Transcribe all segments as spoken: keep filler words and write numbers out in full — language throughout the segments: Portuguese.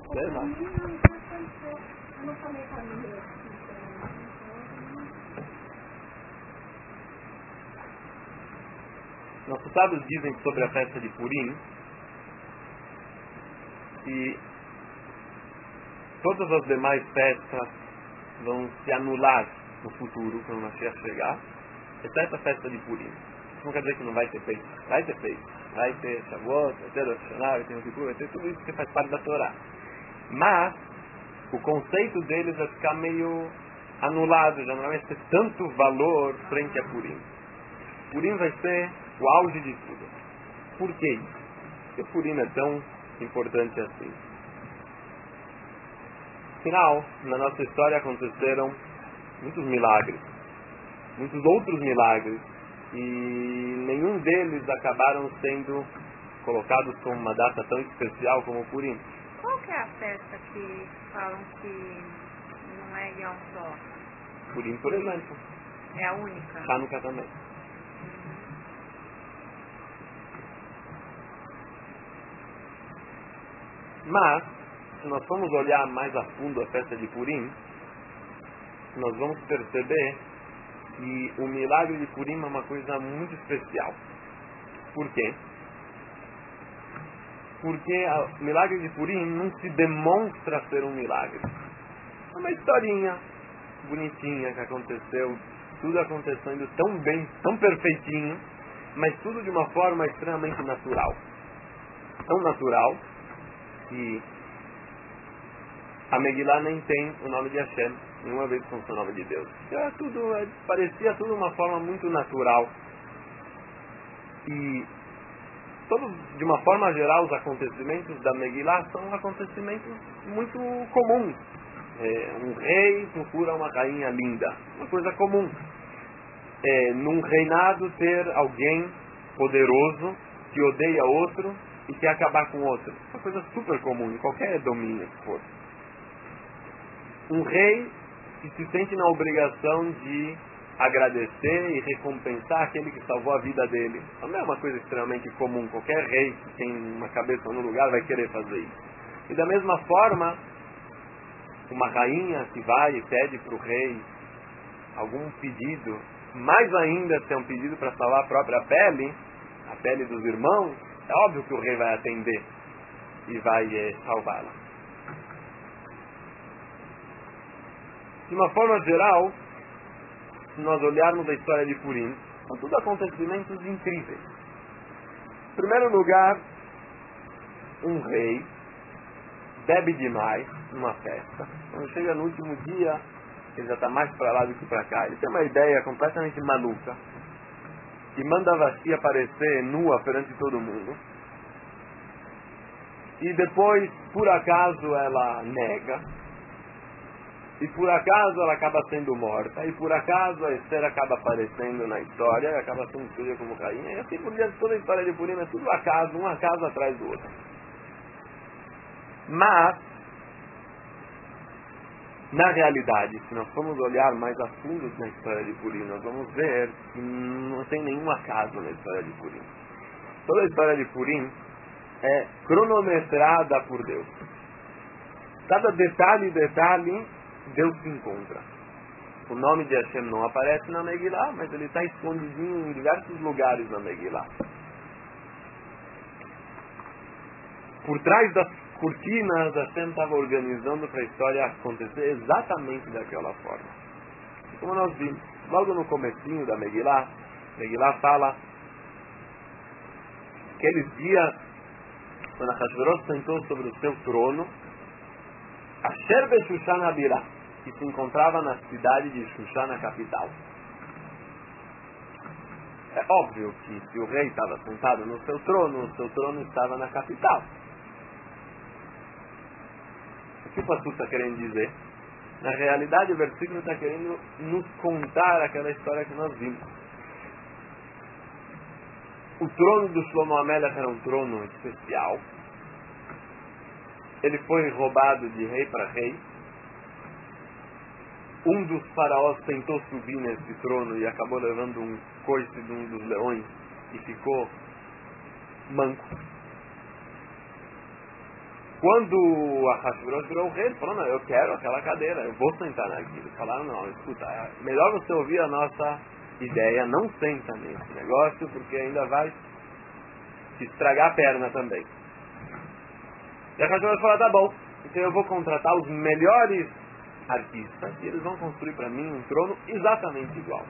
Sei lá. Eu não falei pra mim. Nossos sábios dizem sobre a festa de Purim que todas as demais festas vão se anular no futuro, quando o Mashiach chegar, exceto a festa de Purim. Isso não quer dizer que não vai ter feito. Vai ter feito. Vai ter Shavuot, vai ter Rosh Hashanah, vai ter Yom Kippur, vai ter tudo isso que faz parte da Torá. Mas o conceito deles vai ficar meio anulado, já não vai ter tanto valor frente a Purim. Purim vai ser o auge de tudo. Por quê? Porque Purim é tão importante assim. Afinal, na nossa história aconteceram muitos milagres, muitos outros milagres, e nenhum deles acabaram sendo colocados como uma data tão especial como o Purim. Qual que é a festa que falam que não é Yom Tov? Purim, por exemplo. É a única? Hanukkah também. Mas, se nós formos olhar mais a fundo a festa de Purim, nós vamos perceber que o milagre de Purim é uma coisa muito especial. Por quê? Porque o milagre de Purim não se demonstra ser um milagre. É uma historinha bonitinha que aconteceu, tudo acontecendo tão bem, tão perfeitinho, mas tudo de uma forma extremamente natural. Tão natural que a Megillah nem tem o nome de Hashem, nenhuma vez com o nome de Deus. Era tudo, parecia tudo uma forma muito natural. E, todos, de uma forma geral, os acontecimentos da Megillah são acontecimentos muito comuns. É, um rei procura uma rainha linda, uma coisa comum. É, num reinado ter alguém poderoso que odeia outro e quer acabar com outro. Uma coisa super comum em qualquer domínio que for. Um rei que se sente na obrigação de agradecer e recompensar aquele que salvou a vida dele. Não é uma coisa extremamente comum. Qualquer rei que tem uma cabeça no lugar vai querer fazer isso. E da mesma forma, uma rainha que vai e pede para o rei algum pedido, mais ainda se é um pedido para salvar a própria pele, a pele dos irmãos, é óbvio que o rei vai atender e vai é, salvá-la. De uma forma geral, se nós olharmos a história de Purim, são tudo acontecimentos incríveis. Em primeiro lugar, um rei bebe demais numa festa. Quando chega no último dia, ele já está mais para lá do que para cá. Ele tem uma ideia completamente maluca e manda a Vasti aparecer nua perante todo mundo. E depois, por acaso, ela nega. E por acaso ela acaba sendo morta. E por acaso a Esther acaba aparecendo na história e acaba sendo escolhida como rainha. E assim por diante, toda a história de Purim é tudo acaso, um acaso atrás do outro. Mas, na realidade, se nós formos olhar mais a fundo na história de Purim, nós vamos ver que não tem nenhum acaso na história de Purim. Toda a história de Purim é cronometrada por Deus. Cada detalhe e detalhe, Deus se encontra. O nome de Hashem não aparece na Megillah, mas ele está escondidinho em diversos lugares na Megillah. Por trás das cortinas, Hashem estava organizando para a história acontecer exatamente daquela forma. E como nós vimos, logo no comecinho da Megillah, Megillah fala aqueles dias quando Ahasverosh sentou sobre o seu trono, Asher Beshushan Abirá, que se encontrava na cidade de Shushan, na capital. É óbvio que se o rei estava sentado no seu trono, o seu trono estava na capital. O que o pastor está querendo dizer? Na realidade, o versículo está querendo nos contar aquela história que nós vimos. O trono do Shlomo HaMelech era um trono especial. Ele foi roubado de rei para rei. Um dos faraós tentou subir nesse trono e acabou levando um coice de um dos leões e ficou manco. Quando a Hashverosh virou o rei, ele falou, não, eu quero aquela cadeira, eu vou sentar naquilo. Eles falaram, não, escuta, é melhor você ouvir a nossa ideia, não senta nesse negócio, porque ainda vai te estragar a perna também. E a Hashverosh falou, tá bom, então eu vou contratar os melhores artistas e eles vão construir para mim um trono exatamente igual.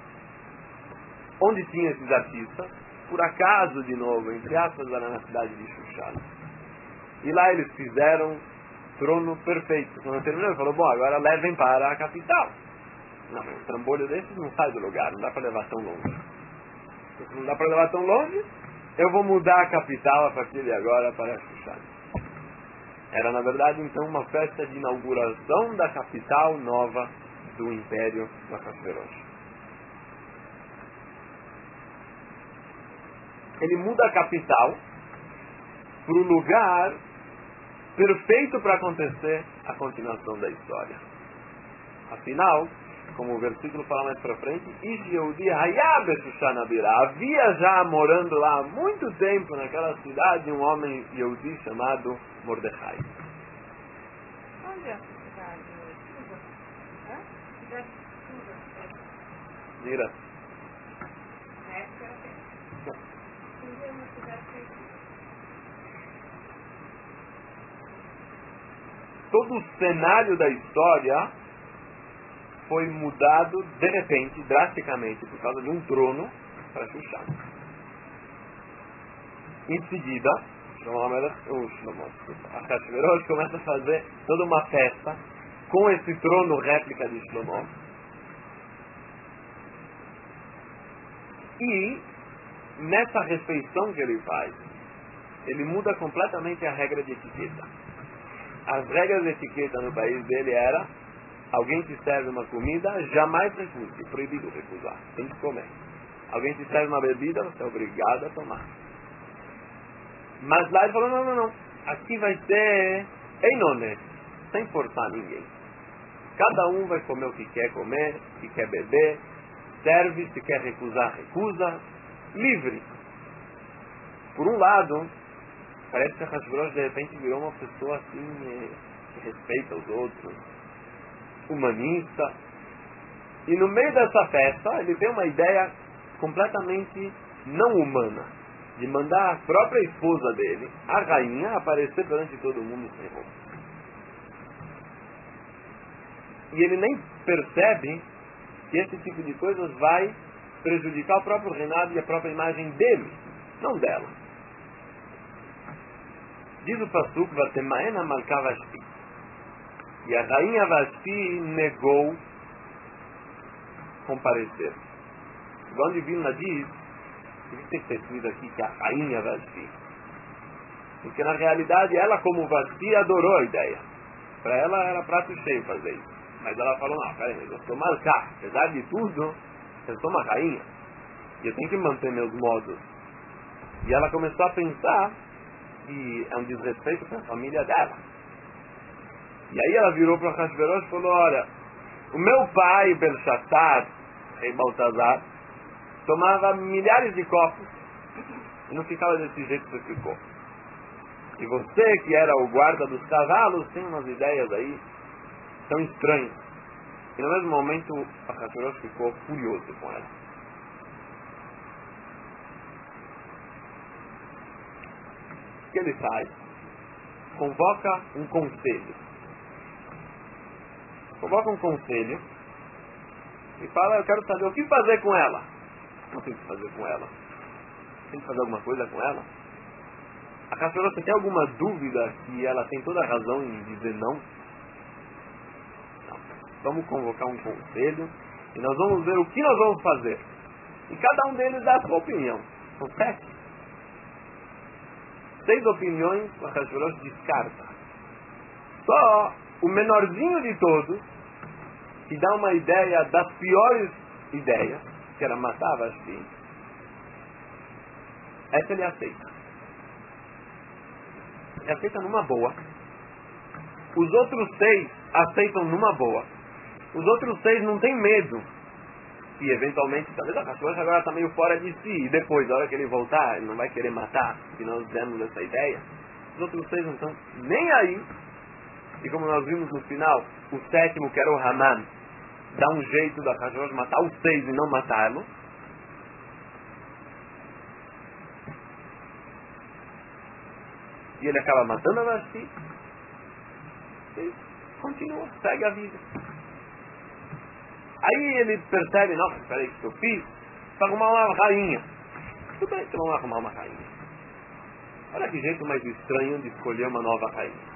Onde tinha esses artistas? Por acaso, de novo, entre aspas, era na cidade de Shushan. E lá eles fizeram trono perfeito. Quando terminou, ele falou, bom, agora levem para a capital. Não, um trambolho desses não sai do lugar, não dá para levar tão longe. Se não dá para levar tão longe, eu vou mudar a capital a partir de agora para Shushan. Era, na verdade, então, uma festa de inauguração da capital nova do Império da Hashverosh. Ele muda a capital para o lugar perfeito para acontecer a continuação da história. Afinal, como o versículo fala mais para frente, havia já morando lá há muito tempo naquela cidade um homem Yehudi chamado Mordecai. Onde é essa cidade? Susa? Hã? Cidade de Susa. Mira. Essa era Susa é uma cidade que todo o cenário da história foi mudado de repente, drasticamente, por causa de um trono para Shushan. Em seguida, a Hashverosh começa a fazer toda uma festa com esse trono réplica de Shlomo. E nessa refeição que ele faz, ele muda completamente a regra de etiqueta. As regras de etiqueta no país dele era: alguém te serve uma comida, jamais recuse, proibido recusar, tem que comer. Alguém te serve uma bebida, você é obrigado a tomar. Mas lá ele falou, não, não, não, aqui vai ser einone, sem forçar ninguém. Cada um vai comer o que quer comer, o que quer beber, serve, se quer recusar, recusa, livre. Por um lado, parece que a Hashverosh de repente virou uma pessoa assim, que respeita os outros, humanista. E no meio dessa festa, ele tem uma ideia completamente não humana, de mandar a própria esposa dele, a rainha, aparecer perante todo mundo sem roupa. E ele nem percebe que esse tipo de coisas vai prejudicar o próprio reinado e a própria imagem dele, não dela. Diz o Pasuk, Vatemaena Malka Vashti. E a rainha Vashti negou comparecer. Igual de Vilna diz, por que tem que ter escrito aqui que a rainha Vashti? Porque na realidade ela, como Vashti, adorou a ideia. Para ela era prato cheio fazer isso. Mas ela falou, não, peraí, eu sou Malka. Apesar de tudo, eu sou uma rainha. E eu tenho que manter meus modos. E ela começou a pensar que é um desrespeito com a família dela. E aí ela virou para Hashverosh e falou, olha, o meu pai, Belshazzar, rei Baltazar, tomava milhares de copos e não ficava desse jeito que você ficou. E você, que era o guarda dos cavalos, tem umas ideias aí tão estranhas. E no mesmo momento a Hashverosh ficou furioso com ela. O que ele faz? Convoca um conselho. Convoca um conselho e fala, eu quero saber o que fazer com ela. Não tem o que fazer com ela. Tem que fazer alguma coisa com ela? A Hashverosh, você tem alguma dúvida que ela tem toda a razão em dizer não? Não. Vamos convocar um conselho e nós vamos ver o que nós vamos fazer. E cada um deles dá a sua opinião. São sete. Seis opiniões a Hashverosh descarta. Só o menorzinho de todos, que dá uma ideia das piores ideias, que era matar Vashti, essa ele aceita. Ele aceita numa boa. Os outros seis aceitam numa boa. Os outros seis não têm medo. E eventualmente, talvez a Hashverosh agora está meio fora de si. E depois, na hora que ele voltar, ele não vai querer matar, se nós demos essa ideia. Os outros seis não estão nem aí. E como nós vimos no final, o sétimo, que era o Haman, dá um jeito da Hashverosh matar os seis e não matá-lo. E ele acaba matando a Vashti. E continua, segue a vida. Aí ele percebe, nossa, espera aí, o que eu fiz? Para arrumar uma rainha. Tudo bem que vamos arrumar uma rainha. Olha que jeito mais estranho de escolher uma nova rainha.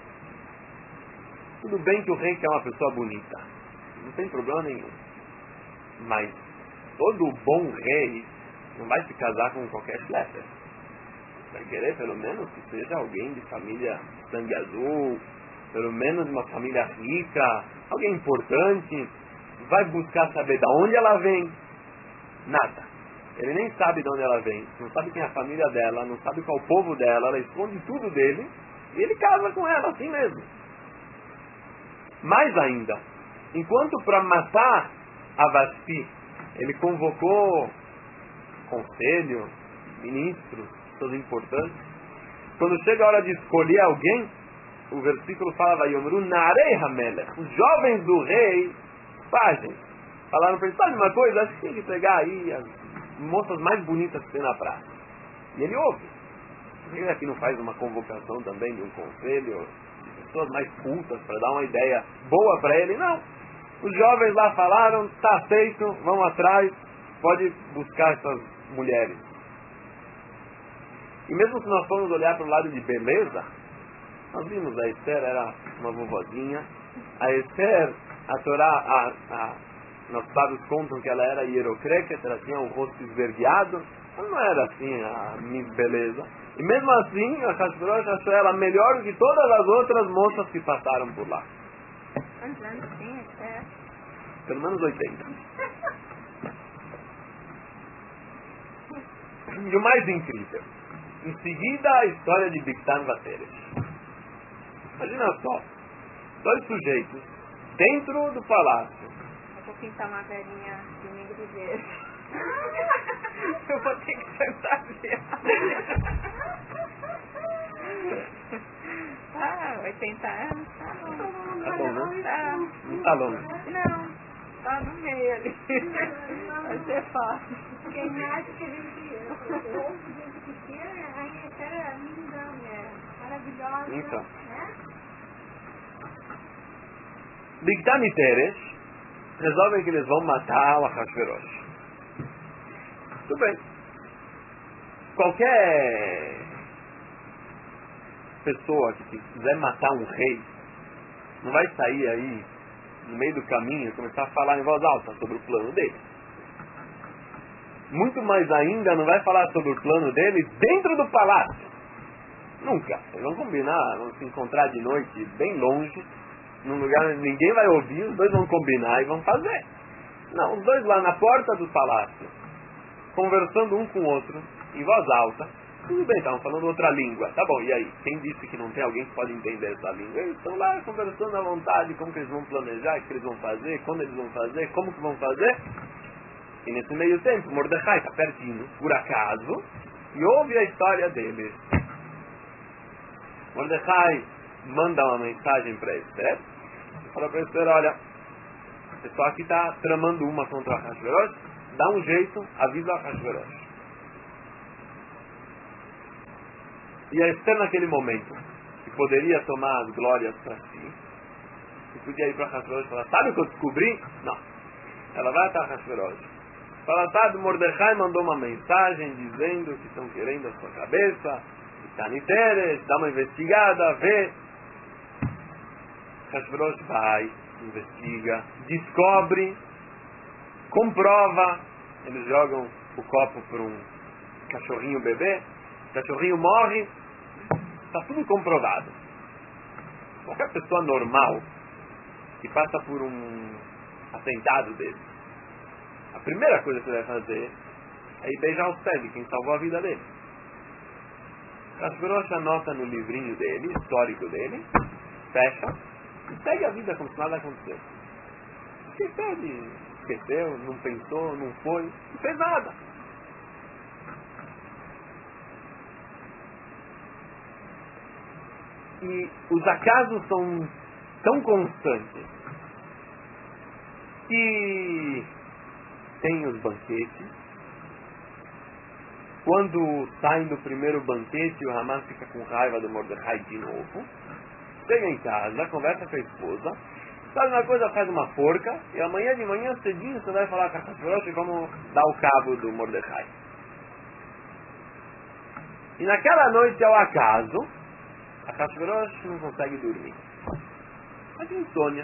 Tudo bem que o rei quer uma pessoa bonita. Não tem problema nenhum. Mas todo bom rei não vai se casar com qualquer schlepper. Vai querer pelo menos que seja alguém de família sangue azul, pelo menos de uma família rica, alguém importante. Vai buscar saber de onde ela vem. Nada. Ele nem sabe de onde ela vem, não sabe quem é a família dela, não sabe qual é o povo dela, ela esconde tudo dele e ele casa com ela assim mesmo. Mais ainda, enquanto para matar a Vashti, ele convocou conselho, ministros, pessoas importantes, quando chega a hora de escolher alguém, o versículo fala, Vayomru Narei Hamelech, os jovens do rei, pagem, falaram para ele, sabe uma coisa, acho que tem que pegar aí as moças mais bonitas que tem na praça. E ele ouve. Por que ele aqui não faz uma convocação também de um conselho, de pessoas mais cultas, para dar uma ideia boa para ele? Não. Os jovens lá falaram, está aceito, vão atrás, pode buscar essas mulheres. E mesmo se nós formos olhar para o lado de beleza, nós vimos a Esther era uma vovozinha, a Esther, a Torá, a, a, nossos sábios contam que ela era hierocreket, ela tinha um rosto esverdeado, ela não era assim a Miss Beleza. E mesmo assim, a Hashverosh achou ela melhor que todas as outras moças que passaram por lá. Quantos anos tinha, Esther? Pelo menos oitenta. E o mais incrível, em seguida a história de Bigtan Vateres. Imagina só, dois sujeitos dentro do palácio. Eu vou pintar uma velhinha de negro dele. Eu vou ter que fantasiar. Ah, oitenta anos, tá bom. Tá bom, né? Tá. Não tá longe. Não, tá no meio ali. Vai ser fácil. Quem acha que a gente ouve gente pequena, a rainha era linda, né? Maravilhosa. Então. Né? Bigtan e Teres resolvem que eles vão matar o Ahasverosh. Tudo bem. Qualquer pessoa que quiser matar um rei não vai sair aí no meio do caminho e começar a falar em voz alta sobre o plano dele. Muito mais ainda não vai falar sobre o plano dele dentro do palácio. Nunca. Eles vão combinar, vão se encontrar de noite bem longe, num lugar onde ninguém vai ouvir, os dois vão combinar e vão fazer. Não, os dois lá na porta do palácio, conversando um com o outro, em voz alta. Tudo bem, estavam falando outra língua. Tá bom, e aí? Quem disse que não tem alguém que pode entender essa língua? Eles estão lá conversando à vontade, como que eles vão planejar, o que eles vão fazer, quando eles vão fazer, como que vão fazer. E nesse meio tempo, Mordecai está pertinho, por acaso, e ouve a história deles. Mordecai manda uma mensagem para Esther, e fala para Esther, olha, o pessoal aqui está tramando uma contra a Ahasverosh, dá um jeito, avisa a Ahasverosh. E a Esther naquele momento, que poderia tomar as glórias para si, e podia ir para Ahasverosh e falar, sabe o que eu descobri? Não. Ela vai até a Ahasverosh. Fala, sabe, Mordecai mandou uma mensagem dizendo que estão querendo a sua cabeça, está em Teres, dá uma investigada, vê. Ahasverosh vai, investiga, descobre, comprova, eles jogam o copo para um cachorrinho bebê, o cachorrinho morre, está tudo comprovado. Qualquer pessoa normal que passa por um atentado desse, a primeira coisa que você vai fazer é ir beijar os pés de quem salvou a vida dele. Ahasverosh anota no livrinho dele, histórico dele, fecha e segue a vida como se nada aconteceu. Esqueceu, de, esqueceu, não pensou, não foi, não fez nada. E os acasos são tão constantes que tem os banquetes. Quando saem do primeiro banquete, o Haman fica com raiva do Mordecai de novo. Chega em casa, conversa com a esposa. Sabe uma coisa, faz uma forca. E amanhã de manhã, cedinho, você vai falar com a Hashverosh e vamos dar o cabo do Mordecai. E naquela noite, ao acaso, a Hashverosh não consegue dormir. Mas tem insônia.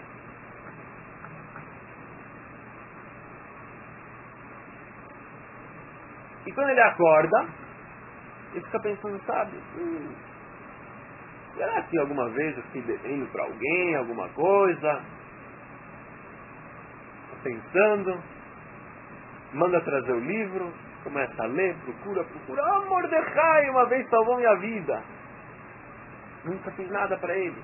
E quando ele acorda, ele fica pensando, sabe, hum, será que alguma vez eu fiquei devendo para alguém, alguma coisa? Tá pensando, manda trazer o livro, começa a ler, procura, procura. Ah, Mordecai, uma vez salvou minha vida. Nunca fiz nada para ele.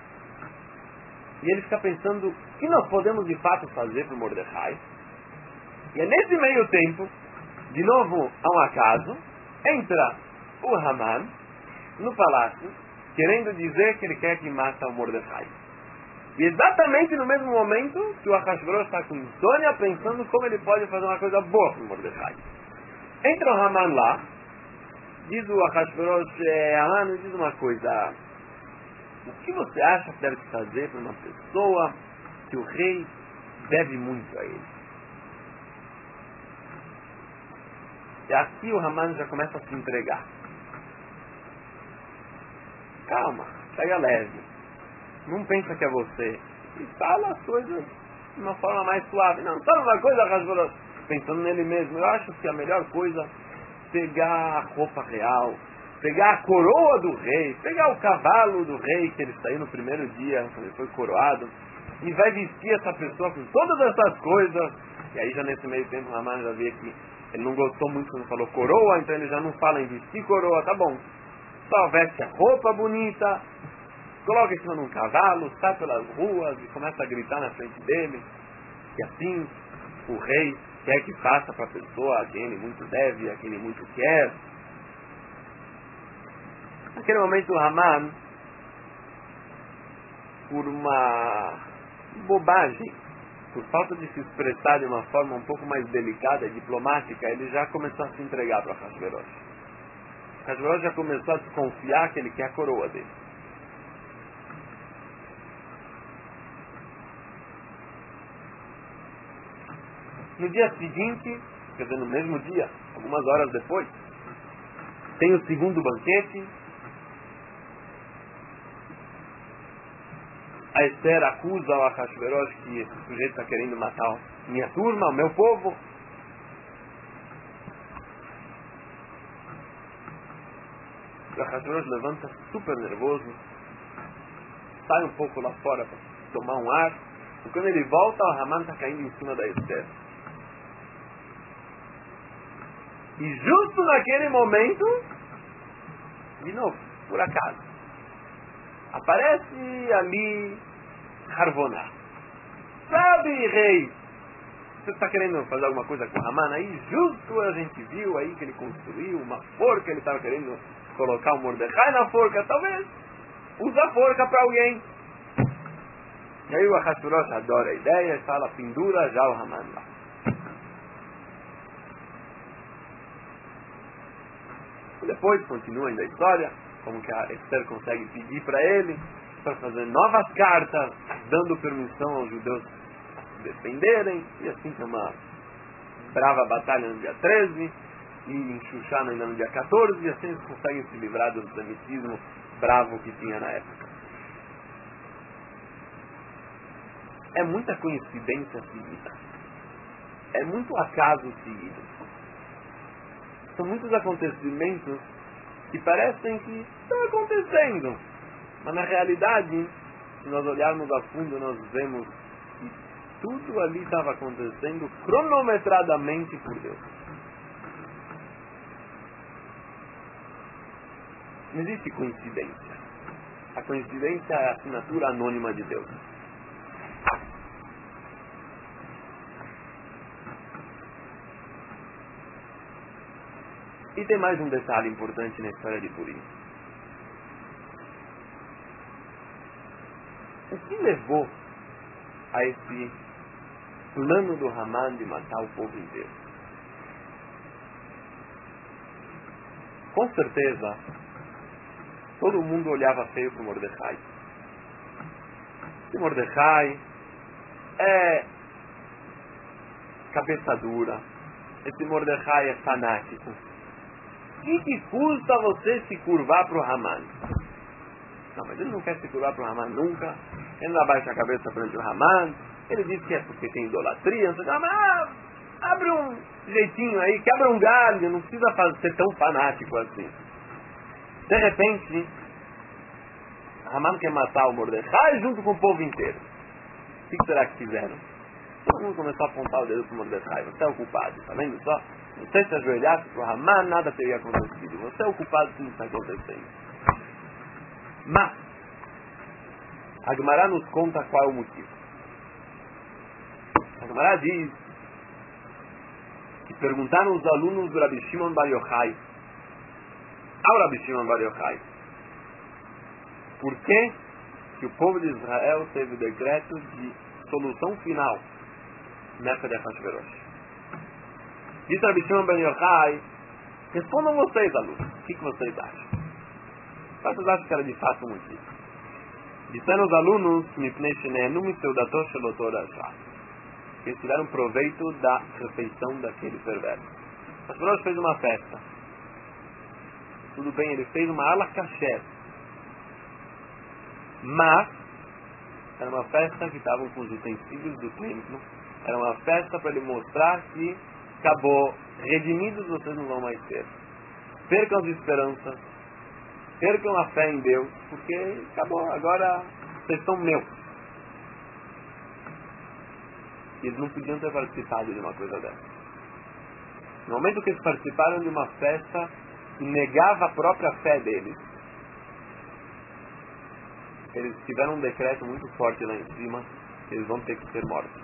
E ele fica pensando, o que nós podemos de fato fazer para o Mordecai? E é nesse meio tempo, de novo, a um acaso, entra o Haman no palácio, querendo dizer que ele quer que mata o Mordecai. E exatamente no mesmo momento que o Ahasverosh está com insônia, pensando como ele pode fazer uma coisa boa para o Mordecai. Entra o Haman lá, diz o Ahasverosh, é, Haman, me diz uma coisa, o que você acha que deve fazer para uma pessoa que o rei deve muito a ele? E aqui o Haman já começa a se entregar. Calma, pega leve. Não pensa que é você. E fala as coisas de uma forma mais suave. Não, sabe uma coisa, Ahasverosh? Pensando nele mesmo, eu acho que a melhor coisa é pegar a roupa real, pegar a coroa do rei, pegar o cavalo do rei que ele saiu no primeiro dia, quando ele foi coroado, e vai vestir essa pessoa com todas essas coisas. E aí já nesse meio tempo o Haman já vê que ele não gostou muito quando falou coroa, então ele já não fala em vestir coroa, tá bom. Só veste a roupa bonita, coloca em cima de um cavalo, sai pelas ruas e começa a gritar na frente dele. E assim o rei quer que faça para a pessoa a quem ele muito deve, a quem ele muito quer. Naquele momento o Haman, por uma bobagem, por falta de se expressar de uma forma um pouco mais delicada e diplomática, ele já começou a se entregar para Ahasverosh. Ahasverosh já começou a desconfiar que ele quer a coroa dele. No dia seguinte, quer dizer, no mesmo dia, algumas horas depois, tem o segundo banquete. A Esther acusa o Ahasverosh que esse sujeito está querendo matar minha turma, o meu povo. O Ahasverosh levanta super nervoso, sai um pouco lá fora para tomar um ar, e quando ele volta, o Haman está caindo em cima da Esther. E justo naquele momento, de novo, por acaso, aparece ali Harvoná. Sabe, rei, você está querendo fazer alguma coisa com o Haman aí? Justo a gente viu aí que ele construiu uma forca, ele estava querendo colocar o Mordecai na forca, talvez usa a forca para alguém. E aí o Ahasverosh adora a ideia e fala, pendura já o Haman lá. Depois continua ainda a história, como que a Esther consegue pedir para ele, para fazer novas cartas, dando permissão aos judeus a se defenderem, e assim tem uma brava batalha no dia treze, e em Shushan ainda no dia quatorze, e assim eles conseguem se livrar do antissemitismo bravo que tinha na época. É muita coincidência seguida. É muito acaso seguido. São muitos acontecimentos que parecem que estão acontecendo. Mas na realidade, se nós olharmos a fundo, nós vemos que tudo ali estava acontecendo cronometradamente por Deus. Não existe coincidência. A coincidência é a assinatura anônima de Deus. E tem mais um detalhe importante na história de Purim. O que levou a esse plano do Haman de matar o povo inteiro? Com certeza, todo mundo olhava feio para Mordecai. Esse Mordecai é cabeça dura. Esse Mordecai é fanático. O que, que custa você se curvar para o Haman? Não, mas ele não quer se curvar para o Haman nunca. Ele não abaixa a cabeça perante o Haman. Ele diz que é porque tem idolatria. Não sei, mas ah, abre um jeitinho aí, quebra um galho. Não precisa fazer, ser tão fanático assim. De repente, Haman quer matar o Mordecai junto com o povo inteiro. O que será que fizeram? Todo mundo começou a apontar o dedo para o Mordecai. Você é o culpado, tá vendo só? Se você se ajoelhasse para o Haman, nada teria acontecido. Você é o culpado que não está acontecendo. Mas, a Gemara nos conta qual é o motivo. A Gemara diz que perguntaram os alunos do Rabi Shimon Bar Yochai ao Rabi Shimon Bar Yochai por que que o povo de Israel teve o decreto de solução final nessa de Ahasverosh. Diz Rabi Shimon Bar Yochai: respondam vocês, alunos, o que, que vocês acham? Vocês acham que era de fato um motivo? Disseram os alunos: eles tiveram proveito da refeição daquele perverso. Ahasverosh fez uma festa. Tudo bem, ele fez uma ala kasher. Mas era uma festa que estavam com os utensílios do templo. Era uma festa para ele mostrar que acabou, redimidos vocês não vão mais ser. Percam as esperanças, percam a fé em Deus, porque acabou, agora vocês são meus. E eles não podiam ter participado de uma coisa dessa. No momento que eles participaram de uma festa que negava a própria fé deles, eles tiveram um decreto muito forte lá em cima, que eles vão ter que ser mortos.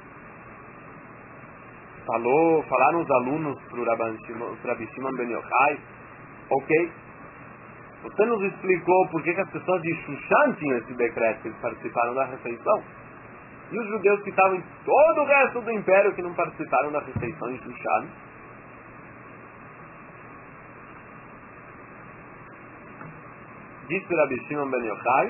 Falou, falaram os alunos para o Rabi Shimon Ben Yochai: ok, você nos explicou por que, que as pessoas de Shushan tinham esse decreto, que eles participaram da refeição, e os judeus que estavam em todo o resto do império que não participaram da refeição em Shushan. Disse Rabi Shimon Ben Yochai: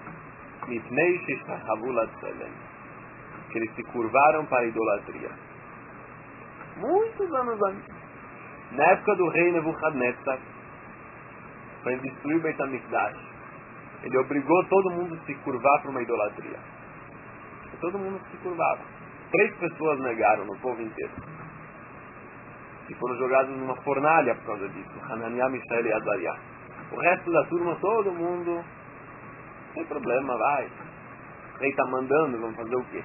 que eles se curvaram para a idolatria. Muitos anos antes, na época do rei Nebuchadnezzar, para ele destruir o Beit HaMikdash, ele obrigou todo mundo a se curvar para uma idolatria. E todo mundo se curvava. Três pessoas negaram no povo inteiro. E foram jogados numa fornalha por causa disso: Hananiah, Mishael e Azariah. O resto da turma, todo mundo, sem problema, vai. O rei está mandando, vamos fazer o quê?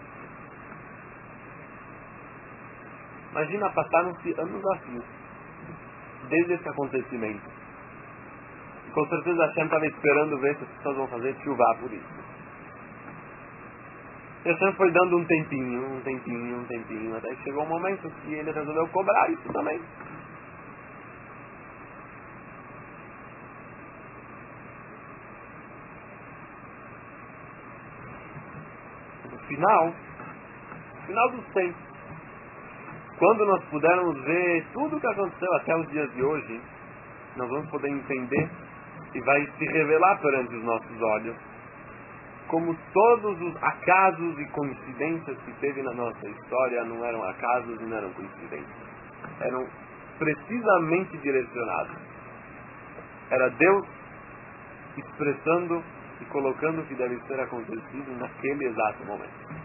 Imagina, passaram-se anos assim, desde esse acontecimento. E com certeza a Hashem estava esperando ver se as pessoas vão fazer chuva por isso. E a Hashem foi dando um tempinho, um tempinho, um tempinho, até que chegou um momento que ele resolveu cobrar isso também. No final, no final dos tempos, quando nós pudermos ver tudo o que aconteceu até os dias de hoje, nós vamos poder entender e vai se revelar perante os nossos olhos como todos os acasos e coincidências que teve na nossa história não eram acasos e não eram coincidências. Eram precisamente direcionados. Era Deus expressando e colocando o que deve ser acontecido naquele exato momento.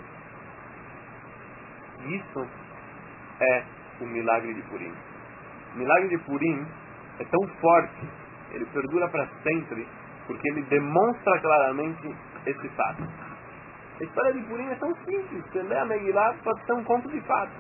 Isso é o milagre de Purim. O milagre de Purim é tão forte, ele perdura para sempre, porque ele demonstra claramente esse fato. A história de Purim é tão simples. Você lê a Megillah, pode ser um conto de fato.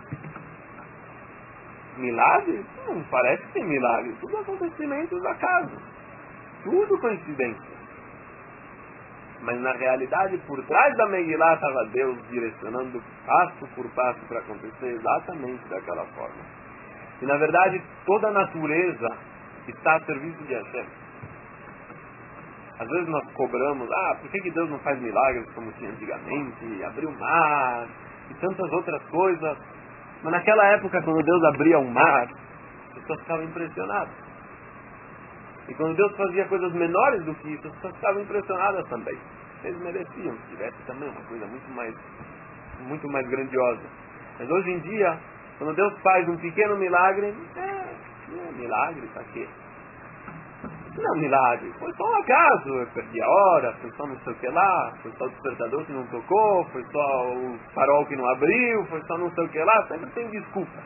Milagre? Não parece que tem milagre. Tudo acontecimentos da casa. Tudo coincidência. Mas na realidade, por trás da Megillah estava Deus direcionando passo por passo para acontecer exatamente daquela forma. E na verdade, toda a natureza está a serviço de Hashem. Às vezes nós cobramos, ah, por que que Deus não faz milagres como tinha antigamente, abrir o mar e tantas outras coisas. Mas naquela época, quando Deus abria o mar, as pessoas ficavam impressionadas. E quando Deus fazia coisas menores do que isso, as pessoas ficavam impressionadas também. Eles mereciam que tivesse também uma coisa muito mais, muito mais grandiosa. Mas hoje em dia, quando Deus faz um pequeno milagre, é, não é milagre, pra quê? Não é um milagre, foi só um acaso, eu perdi a hora, foi só não sei o que lá, foi só o despertador que não tocou, foi só o farol que não abriu, foi só não sei o que lá, sempre tem desculpa.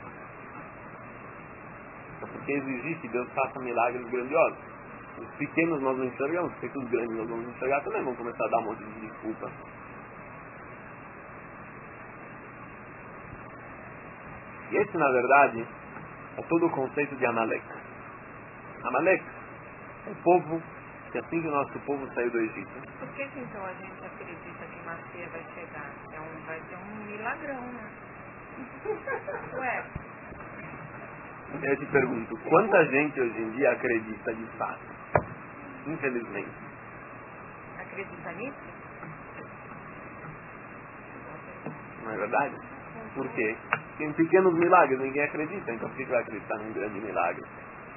Então, porque exigir que Deus faça milagres grandiosos. Os pequenos nós não enxergamos, porque os grandes nós vamos enxergar também, vão começar a dar um monte de desculpa. E esse, na verdade, é todo o conceito de Amalek. Amalek é o povo que assim que o nosso povo saiu do Egito. Por que que então a gente acredita que Messias vai chegar? É um, vai ser um milagrão, né? Ué, Eu te pergunto, quanta gente hoje em dia acredita de fato? Infelizmente. acredita nisso? Não é verdade? Por quê? Porque em pequenos milagres ninguém acredita, então por que vai acreditar num grande milagre?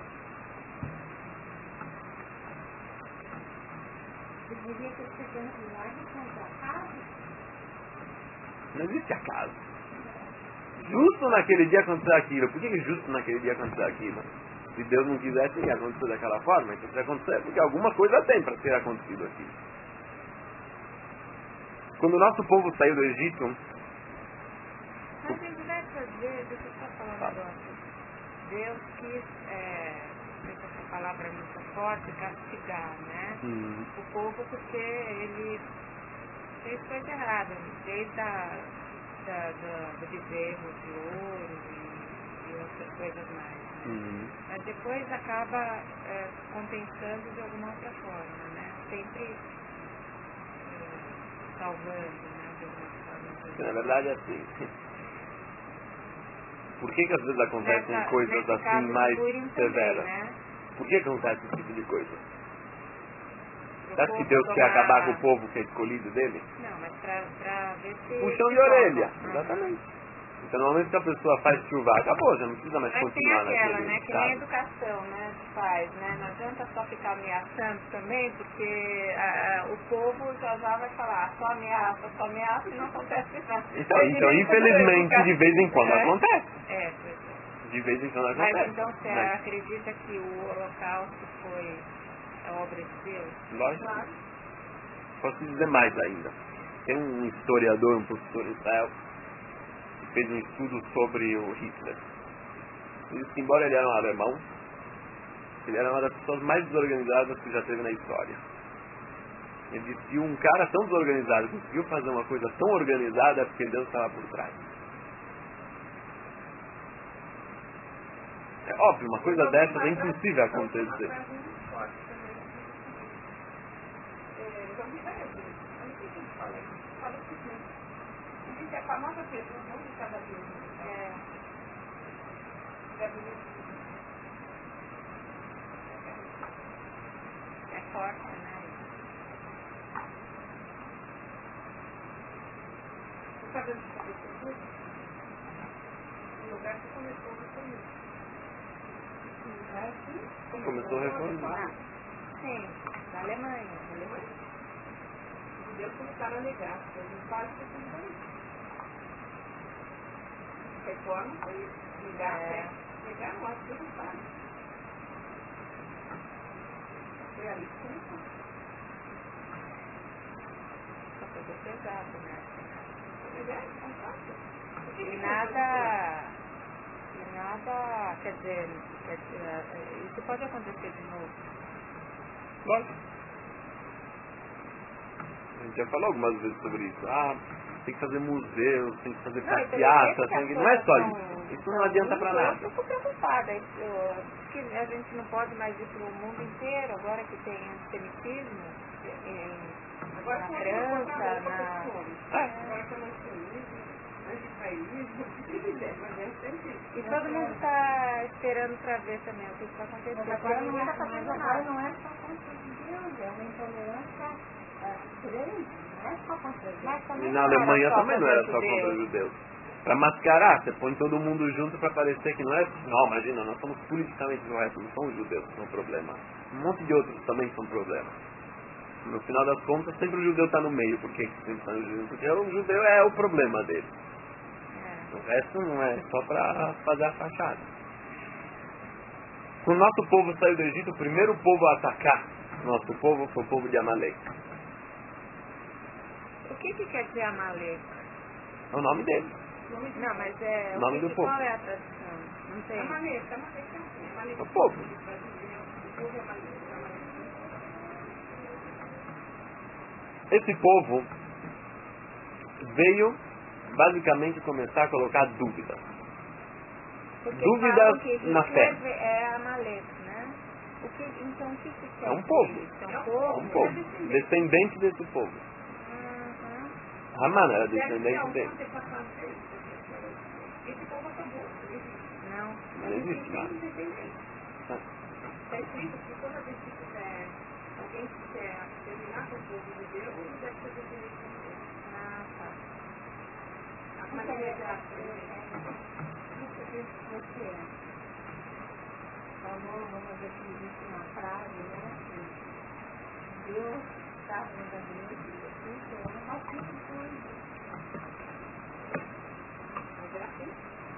Eu diria que os pequenos milagres são de acaso. Não existe acaso. Justo naquele dia aconteceu aquilo. Por que que justo naquele dia aconteceu aquilo? Se Deus não quisesse, ia acontecer daquela forma. Então se acontecer, porque alguma coisa tem para ter acontecido aqui. Quando o nosso povo saiu do Egito, Mas em diversas vezes, deixa eu só falar um negócio. Deus quis, é, essa palavra é muito forte, castigar, né? hum, O povo porque ele fez coisa errada, desde a da, da, do bezerro de ouro e, e outras coisas mais. Né? hum, Mas depois acaba é, compensando de alguma outra forma, né? Sempre é, salvando, né? De alguma forma. na verdade é assim. Por que que às vezes acontecem Nessa, coisas nesse assim caso, mais Purim também, severas? né? Por que acontece esse tipo de coisa? Pro Você acha que povo Deus quer tomar- acabar com o povo que é escolhido dele? Não, mas pra, pra ver se... Puxão se de orelha. toma. Exatamente. Então, no momento que a pessoa faz chuva, acabou, já não precisa mais Mas tem continuar aquela, naquele né, que nem a estado. educação, né, dos pais, né, não adianta só ficar ameaçando também, porque ah, o povo já já vai falar, só ameaça, só ameaça e não acontece nada. Então, Hoje então nem infelizmente, tudo de vez em quando é. acontece. É, pois é. De vez em quando Mas acontece. então você Né? acredita que o holocausto foi a obra de Deus? Lógico. Claro. Posso dizer mais ainda. Tem um historiador, um professor em Israel, que fez um estudo sobre o Hitler. Ele disse que, embora ele era um alemão, ele era uma das pessoas mais desorganizadas que já teve na história. Ele disse que um cara tão desorganizado conseguiu fazer uma coisa tão organizada porque Deus estava por trás. É óbvio, uma coisa dessas é impossível acontecer. Existe a famosa pergunta de cada vez. É. É forte, né? Você está vendo que isso? O lugar que começou a reformar. É assim? Começou a reformar. Sim, da Alemanha. Na Alemanha. Os judeus começaram a negar. Os pais começaram a negar. Reforma foi negar, É. negar a morte dos pais. Foi ali que começou. Só foi pesado, né? É fantástico. E nada, e nada, quer dizer, quer dizer, isso pode acontecer de novo. Lógico. A gente já falou algumas vezes sobre isso. Ah, tem que fazer museus, tem que fazer Não, então, passeata, que tem que... não é só são- isso. Isso não adianta pra nada. Eu fico preocupada, eu, que a gente não pode mais ir para o mundo inteiro, agora que tem antissemitismo, em, Agora na tem França, outra na... pessoa. Agora que eu não sei isso, antipaísmo, E todo mundo está esperando para ver também o que está acontecendo. Mas agora não é, mas agora não é só contra Deus, é uma intolerância uh, grande, não é só contra Deus. E na Alemanha também não era só contra os judeus. Para mascarar, você põe todo mundo junto para parecer que não é... Não, imagina, nós somos politicamente corretos, não são os judeus que são o problema. Um monte de outros também são problema. No final das contas, sempre o judeu está no meio. Por que sempre está no judeu? Porque o judeu é o problema dele. O resto não é só para fazer a fachada. Quando o nosso povo saiu do Egito, o primeiro povo a atacar nosso povo foi o povo de Amaleque. O que, que quer dizer Amaleque? É o nome dele. Não, mas é... O nome do povo. Qual é a tradução? Não tem. Amaleque, Amaleque É o povo. Esse povo veio basicamente começar a colocar dúvidas. Porque Dúvidas falam que na fé. Hitler é Amaleque, né? O que, então o que que quer É um dizer povo. isso? É um É povo? um povo. Descendente desse povo. Uhum. Raman era descendente dele. Esse povo acabou. Não. Não existe mais. Está escrito que toda vez que tiver alguém que quer terminar com o povo de Deus, deve ser descendente de Deus. Ah, tá. A maneira de Você falou, vamos ver se existe uma frase, né? Que Deus está no gabinete de Cristo, eu não faço coisa. Mas é assim.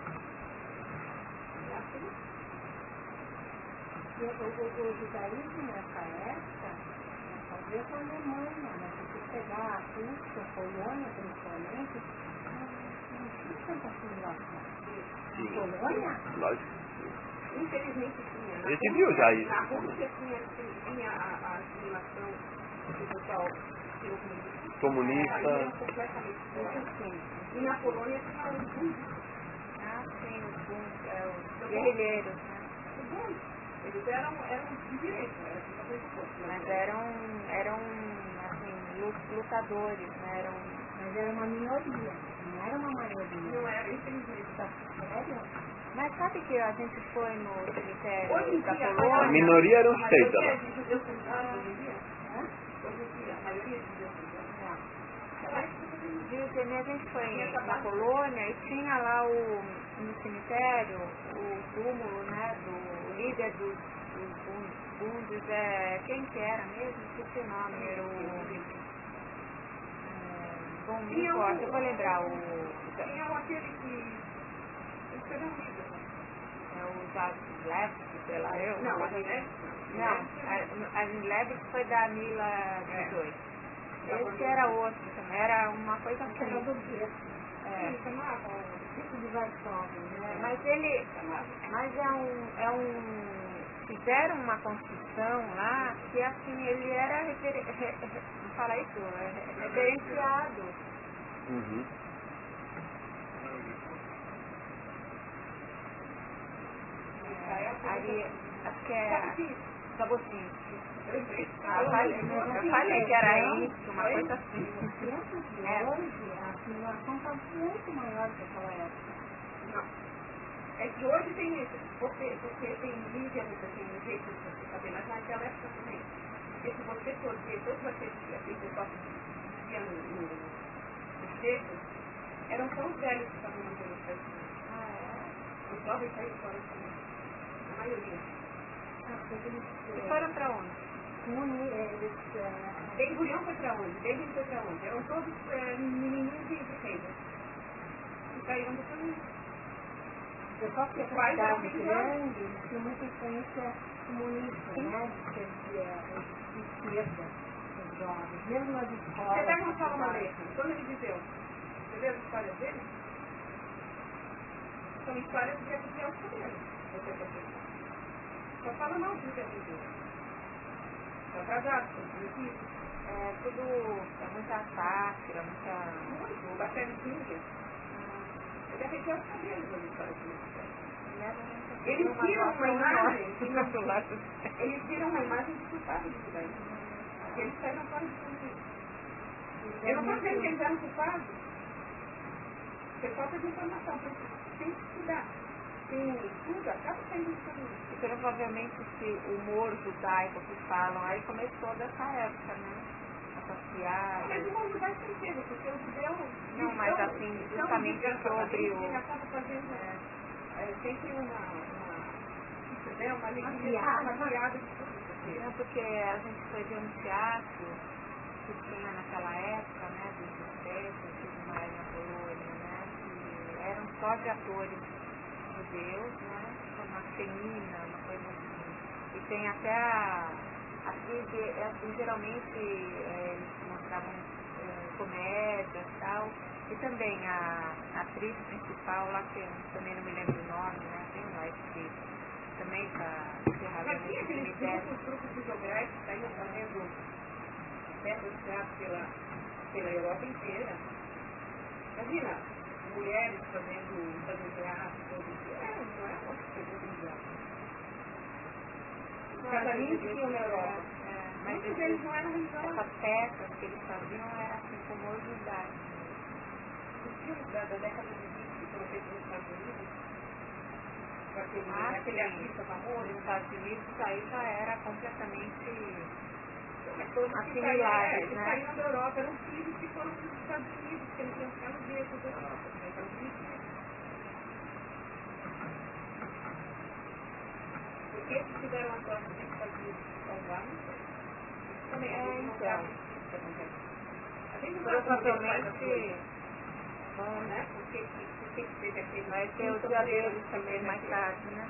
É assim. E o, o, o judaísmo nessa época, talvez a Alemanha, mas se você pegar a Rússia, a Polônia principalmente, não tinha tanta assimilação. Sim. Polônia? Lógico. Infelizmente tinha. A gente viu já isso. Na Rússia tinha, tinha a, a assimilação do pessoal Comunista. era completamente diferente. E na Polônia tinha os bundes. Ah, sim, os bundes, é, os guerrilheiros, né? Os bundes. Eles eram, eram de direito, era uma coisa boa. Mas eram, eram assim, lu- lutadores, né? Eram, Mas era uma minoria, não era uma maioria. Não era, infelizmente. Tá sério? mas sabe que a gente foi no Hoje em cemitério da dia, A Polônia? minoria era A os seita maioria lá. de judeus são judaus hoje em dia. Hoje em dia, a maioria de judeus são judaus. Viu, Zene, a gente foi na Polônia e tinha lá o, no cemitério o túmulo, né, do líder dos, dos bun- bundes, é, quem que era mesmo? Esqueci o nome, era o... É, bom, não importa, eu vou lembrar o... Tinha aquele que... Eles pegaram um livro. É o Zaslevski, sei lá, eu... Não, a Inés. Não, a, a Zaslevski foi da Mila dezoito. Esse era outro também, era uma coisa assim. Era do gueto. É. Ele chamava o tipo de Varsóvia, né? Mas ele, mas é um, é um, fizeram uma construção lá que assim, ele era, refer, re, re, não fala isso, é referenciado. Uhum. É, ali, acho que é Jabotinsky. Ah, Eu falei, eu falei que era isso, uma coisa assim. Os tempos de É. hoje, a assimilação está muito maior que aquela época. Não. É que hoje tem isso, porque, porque tem mídia, tem jeito de você saber, mas naquela época também. Porque se você for ver todos aqueles aqueles pessoal que vivia no, no, no jeito, eram só os velhos que estavam mantendo os pés. Ah, é? Os jovens saíram fora também. A maioria. E foram pra onde? Eles, Ben Gurion foi pra onde? David foi pra onde? Eram todos é, menininhos de reis. E saíram do caminho. o pessoal que é Quais cidade eram grande tinha muita influência comunista, né? De, de, de esquerda, os jovens, mesmo nas escolas. Você pega uma fala maleta, quando ele viveu? Você vê as histórias dele? São histórias de oficial poder. Você percebe? Só fala mal do que ele viveu. Está atrasado, tudo É tudo, é muita sátira, muita... muito. O Bactério Singer. Ele arrepiou os cabelos das histórias dele. Eles viram uma imagem, eles viram uma imagem de culpado de judaísmo. E eles saíram fora de tudo. Eu não estou dizendo que eles eram culpados. Por falta de informação, porque tem que estudar. Quem estuda, acaba saindo de caminho. E provavelmente esse humor judaico que falam, aí começou dessa época, né? Associado. Mas o mundo vai certeza, porque o judeu... Não, mas assim, justamente sobre o... Ele acaba fazendo é, é, sempre uma... uma entendeu? Uma alegria, uma piada de tudo. Não, porque a gente foi ver um teatro que tinha naquela época, né, dos espetos e tudo mais na Polônia, né, que eram só de atores judeus, né, uma femina, uma coisa assim. E tem até a atriz, assim, geralmente é, eles mostravam é, comédias e tal, e também a, a atriz principal lá, que eu também não me lembro o nome, né, tem lá escrito. Também está encerrado Mas tinha nesse aqueles cemitério. grupos, grupos de geográficos que saíam fazendo peças de teatro pela, pela Europa inteira. Imagina, mulheres fazendo, fazendo teatro, todo isso. É, não é uma coisa organizada. Os casamentos que iam na Europa. É, é, mas Muitos esses, deles não eram religiosos. essas peças que eles faziam era assim como orgulhar. Os filmes da, da década de vinte que foram feitos nos Estados Unidos, com aquele, Ah, aquele sim. artista famoso, Nos Estados Unidos isso aí já era completamente todos que assimilados, saíram, é, que né? saíram da Europa eram filhos que foram para os Estados Unidos, que eles iam ficar nos becos da Europa. Então, isso, porque eles tiveram a sorte de fazer salvar, não sei. Isso também É, a gente não então. sabe o que acontece. A gente não sabe como Deus faz as Provavelmente coisas, vão, né? Porque que teve aquele... vai ter o dia deles também mais tarde, né?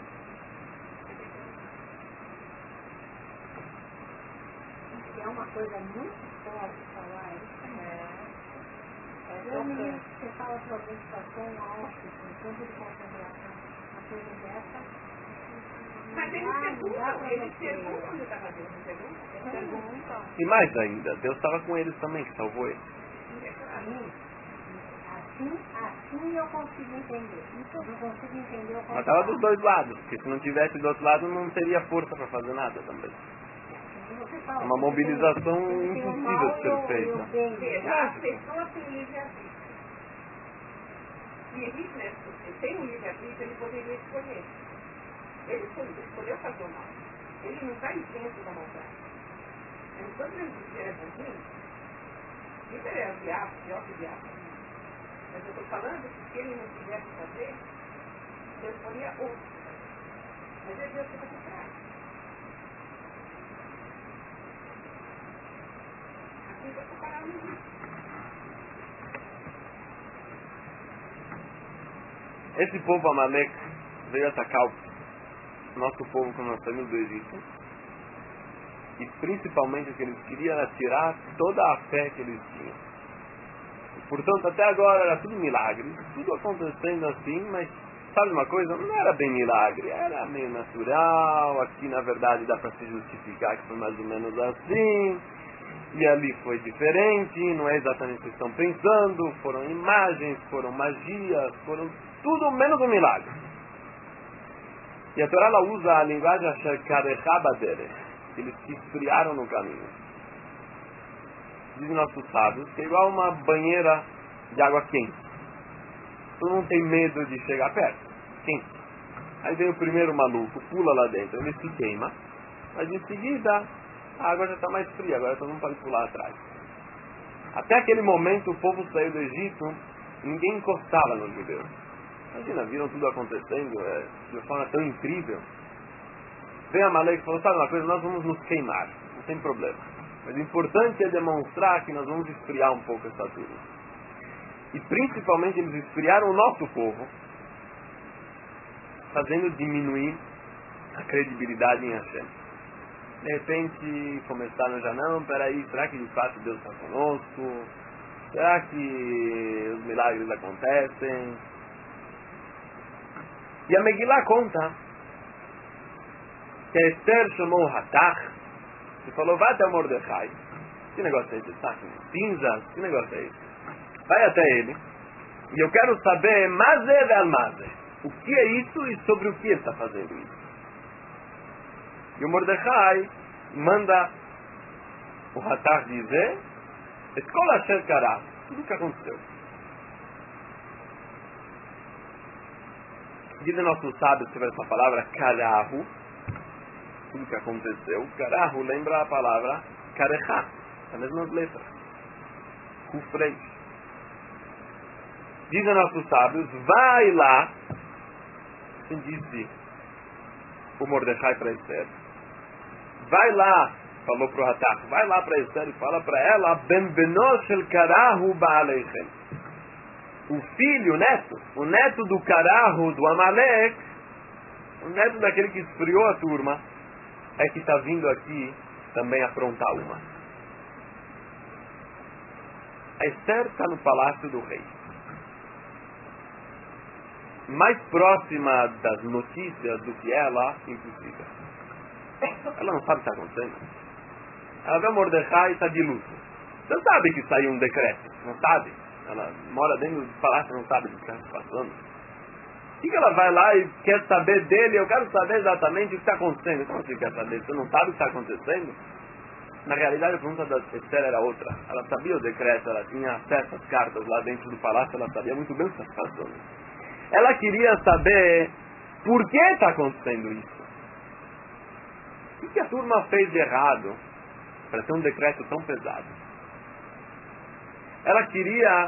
É uma coisa muito forte falar isso. É. É Eu me lembro chocante. que você fala para alguém que passou um álcool, um campo de concentração, uma coisa dessa. Mas eles Ah, perguntam, eles perguntam onde estava Deus, não perguntam? Perguntam. E mais ainda, Deus estava com eles também, que salvou eles. Sim. Assim, assim eu consigo entender. Isso eu não consigo entender o Mas estava dos contrário. dois lados, porque se não tivesse do outro lado não teria força para fazer nada também. Você fala, É uma você mobilização tem- tem o impossível mal de e ser o- feita. e o bem, Veja, né? as pessoas têm livre-arbítrio. E existe, né? Ele tem um livre-arbítrio, ele poderia escolher. Ele escolheu, escolheu fazer o mal. Ele não está isento da maldade. Mas quando ele diz que ele é bonzinho, isso é o diabo, pior que o diabo. Mas eu estou falando que se ele não quisesse fazer, Deus poderia outro. Mas é Deus que está por trás. Assim vai separar o mundo. Esse povo Amalek veio atacar o nosso povo quando nós saímos do Egito. E principalmente o que eles queriam era tirar toda a fé que eles tinham. E, portanto, até agora era tudo milagre. Tudo acontecendo assim, mas sabe uma coisa? Não era bem milagre. Era meio natural. Aqui na verdade dá para se justificar que foi mais ou menos assim. E ali foi diferente. Não é exatamente o que estão pensando. Foram imagens, foram magias, foram tudo menos um milagre. E a Torá ela usa a linguagem Asher Karecha Baderech. Eles se esfriaram no caminho. Dizem nossos sábios que é igual uma banheira de água quente. Tu não tem medo de chegar perto. Quente. Aí vem o primeiro maluco, pula lá dentro, ele se queima. Mas em seguida, a água já está mais fria, agora todo mundo pode pular atrás. Até aquele momento o povo saiu do Egito, ninguém encostava nos judeus. Imagina, viram tudo acontecendo é, de uma forma tão incrível. Veio Amalek e falou, sabe uma coisa, nós vamos nos queimar, não tem problema. Mas o importante é demonstrar que nós vamos esfriar um pouco essa turma. E principalmente eles esfriaram o nosso povo, fazendo diminuir a credibilidade em Hashem. De repente começaram já, não, peraí, será que de fato Deus está conosco? Será que os milagres acontecem? E a Megillah conta que Esther chamou Hatach e falou, vai até o Mordecai. Que negócio é esse? Está com cinzas? Que negócio é esse? Vai até ele e eu quero saber Maze de Almaze. O que é isso e sobre o que ele está fazendo isso? E o Mordecai manda o Hatach dizer Escola Asher Kará, tudo o que aconteceu. Dizem nossos sábios sobre essa palavra carahu, tudo que aconteceu. Carahu lembra a palavra carechá, as mesmas letras. Kufrei. Dizem nossos sábios, vai lá, assim disse o Mordecai para Esther, vai lá, falou para o Hatak, vai lá para Esther e fala para ela, ben benosh el karahu ba'aleichem. O filho, o neto, o neto do Carahu, do Amalek, o neto daquele que esfriou a turma, é que está vindo aqui também aprontar uma. A Esther está no palácio do rei. Mais próxima das notícias do que ela, impossível. Ela não sabe o que está acontecendo. Ela vê o Mordecai e está de luto. Você sabe que saiu um decreto, não sabe? Ela mora dentro do palácio, não sabe do que está se passando. O que, que ela vai lá e quer saber dele? Eu quero saber exatamente o que está acontecendo. Como você quer saber? Você não sabe o que está acontecendo? Na realidade, a pergunta da Esther era outra. Ela sabia o decreto, ela tinha acesso às cartas lá dentro do palácio, ela sabia muito bem o que está passando. Ela queria saber por que está acontecendo isso. O que, que a turma fez de errado para ter um decreto tão pesado? Ela queria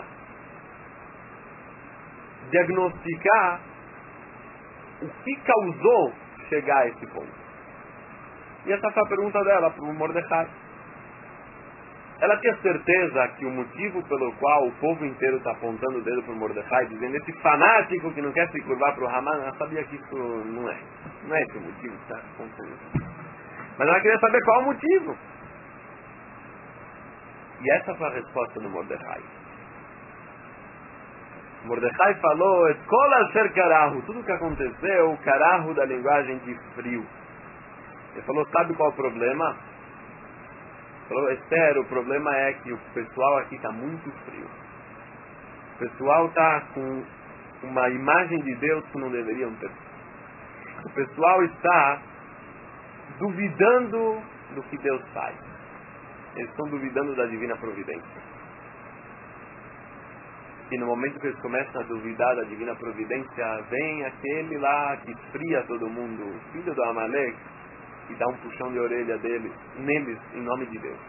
diagnosticar o que causou chegar a esse ponto. E essa foi a pergunta dela para o Mordecai. Ela tinha certeza que o motivo pelo qual o povo inteiro está apontando o dedo para o Mordecai, dizendo esse fanático que não quer se curvar para o Haman, ela sabia que isso não é. Não é esse o motivo que está acontecendo. Mas ela queria saber qual o motivo. E essa foi a resposta do Mordecai. Mordecai falou, escola ser carahu, tudo o que aconteceu, o carahu da linguagem de frio. Ele falou, sabe qual é o problema? Ele falou, Esther, o problema é que o pessoal aqui está muito frio. O pessoal está com uma imagem de Deus que não deveriam ter. O pessoal está duvidando do que Deus faz. Eles estão duvidando da divina providência. E no momento que eles começam a duvidar da divina providência, vem aquele lá que fria todo mundo, o filho do Amalek, e dá um puxão de orelha deles, neles, em nome de Deus.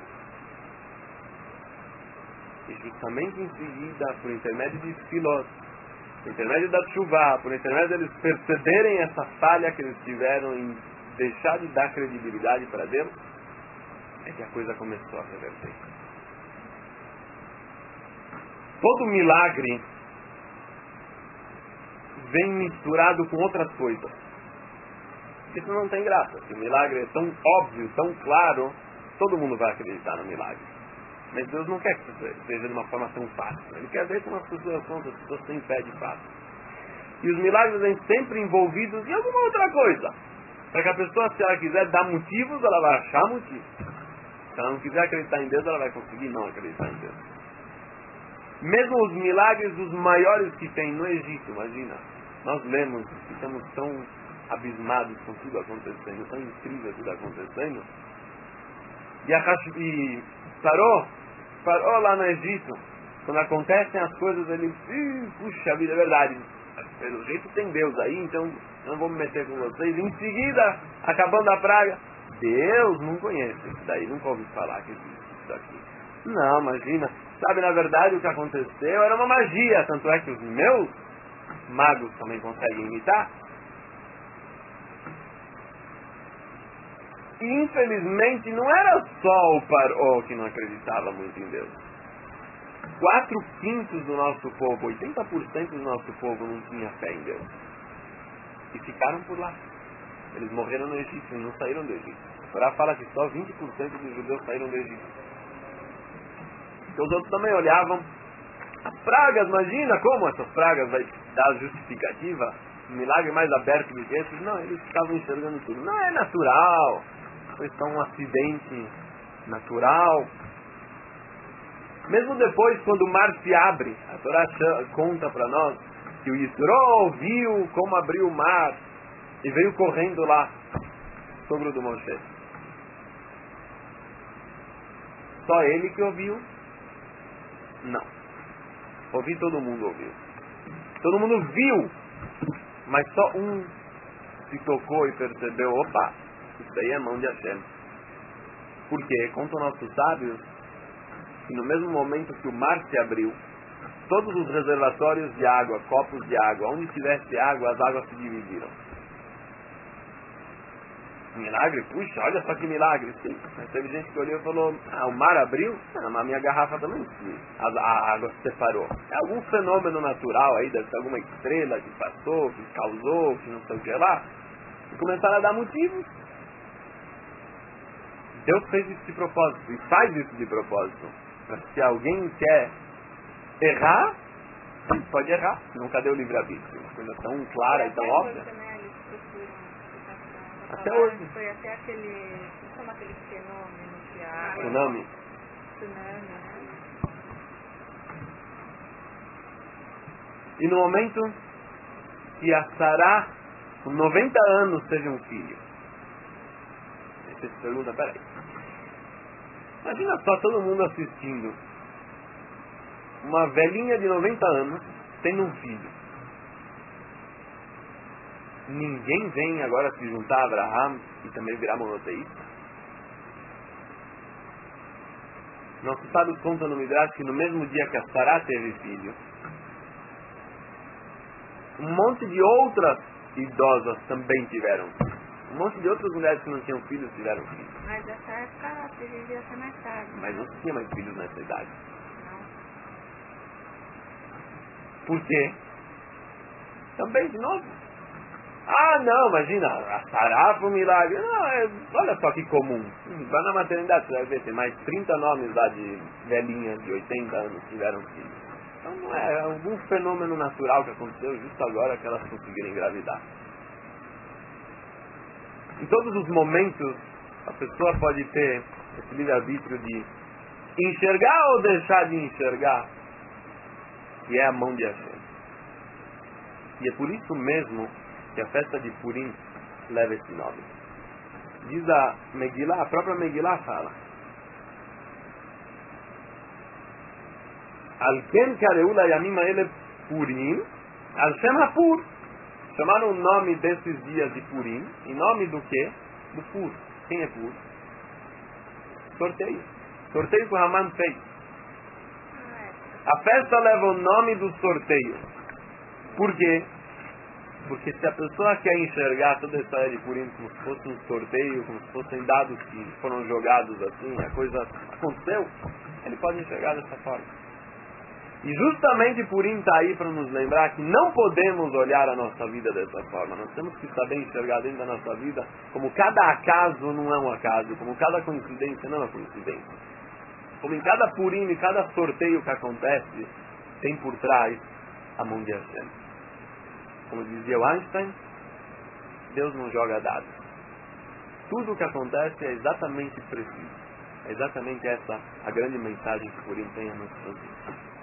E justamente em seguida, por intermédio de Filot, por intermédio da Tshuvá, por intermédio deles perceberem essa falha que eles tiveram em deixar de dar credibilidade para Deus, é que a coisa começou a reverter. Todo milagre vem misturado com outras coisas. Isso não tem graça. Se o milagre é tão óbvio, tão claro, todo mundo vai acreditar no milagre. Mas Deus não quer que isso seja de uma forma tão fácil. Ele quer ver como as pessoas são, as pessoas têm fé de fato. E os milagres vêm sempre envolvidos em alguma outra coisa. Para que a pessoa, se ela quiser dar motivos, ela vai achar motivos. Se ela não quiser acreditar em Deus, ela vai conseguir não acreditar em Deus. Mesmo os milagres, os maiores que tem no Egito, imagina. Nós lemos e estamos tão abismados com tudo acontecendo, tão incrível tudo acontecendo. E, a, e parou, parou lá no Egito. Quando acontecem as coisas, ele, puxa vida, é verdade. Pelo jeito tem Deus aí, então eu não vou me meter com vocês. Em seguida, acabando a praga, Deus não conhece isso daí, nunca ouvi falar que existe isso aqui. Não, imagina. Sabe, na verdade, o que aconteceu era uma magia. Tanto é que os meus magos também conseguem imitar. E, infelizmente, não era só o Paró que não acreditava muito em Deus. Quatro quintos do nosso povo, oitenta por cento do nosso povo não tinha fé em Deus. E ficaram por lá. Eles morreram no Egito e não saíram do Egito. A Torá fala que só vinte por cento dos judeus saíram do Egito. Então os outros também olhavam as pragas, imagina como essas pragas vai dar justificativa, um milagre mais aberto do que esses. Não, eles ficavam enxergando tudo. Não, é natural, foi só um acidente natural. Mesmo depois, quando o mar se abre, a Torá conta para nós que o Yitro viu como abriu o mar e veio correndo lá, sogro do Moshe. Só ele que ouviu? Não. Ouvi, todo mundo ouviu. Todo mundo viu mas só um se tocou e percebeu, opa, isso aí é mão de Hashem. Por quê? Contam nossos sábios que no mesmo momento que o mar se abriu, todos os reservatórios de água, copos de água, onde tivesse água, as águas se dividiram. Milagre? Puxa, olha só que milagre. Sim. Mas teve gente que olhou e falou, ah, o mar abriu? Ah, mas a minha garrafa também sim. A, a água se separou. É algum fenômeno natural aí, deve ser alguma estrela que passou, que causou, que não sei o que lá. E começaram a dar motivos. Deus fez isso de propósito, e faz isso de propósito. Mas se alguém quer errar, pode errar. Senão cadê o livre-arbítrio? Uma coisa tão clara e tão óbvia. Até hoje. Foi até aquele, como aquele fenômeno que a água... Tsunami. Tsunami, né? E no momento que a Sará, com noventa anos, teve um filho. Você se pergunta, peraí. Imagina só todo mundo assistindo. Uma velhinha de noventa anos tendo um filho. Ninguém vem agora se juntar a Abraham e também virar monoteísta? Nossos sábios contam no Midrash que no mesmo dia que a Sará teve filho, um monte de outras idosas também tiveram filho. Um monte de outras mulheres que não tinham filhos tiveram filhos. Mas essa época devia ser mais tarde. Mas não tinha mais filhos nessa idade. Não. Por quê? Também de novo. Ah, não, imagina, a Sará foi um milagre. Não, é, olha só que comum. Vai na maternidade, você vai ver, tem mais trinta nomes lá de velhinhas de oitenta anos que tiveram filhos. Então não é, é algum fenômeno natural que aconteceu justo agora que elas conseguiram engravidar. Em todos os momentos, a pessoa pode ter esse livre-arbítrio de enxergar ou deixar de enxergar, que é a mão de Hashem. E é por isso mesmo que a festa de Purim leva esse nome. Diz a Megillah, a própria Megillah fala: Al-Ken kareu layamim haele Purim, Al-Shem HaPur. Chamaram o nome desses dias de Purim, em nome do quê? Do Pur. Quem é Pur? Sorteio. Sorteio que o Haman fez. A festa leva o nome do sorteio. Por quê? Porque se a pessoa quer enxergar toda a história de Purim como se fosse um sorteio, como se fossem dados que foram jogados assim, a coisa aconteceu, ele pode enxergar dessa forma. E justamente Purim está aí para nos lembrar que não podemos olhar a nossa vida dessa forma. Nós temos que saber enxergar dentro da nossa vida como cada acaso não é um acaso, como cada coincidência não é coincidência. Como em cada Purim, em cada sorteio que acontece, tem por trás a mão de Hashem. Como dizia o Einstein, Deus não joga dados. Tudo o que acontece é exatamente preciso. É exatamente essa a grande mensagem que Purim tem a nos transmitir.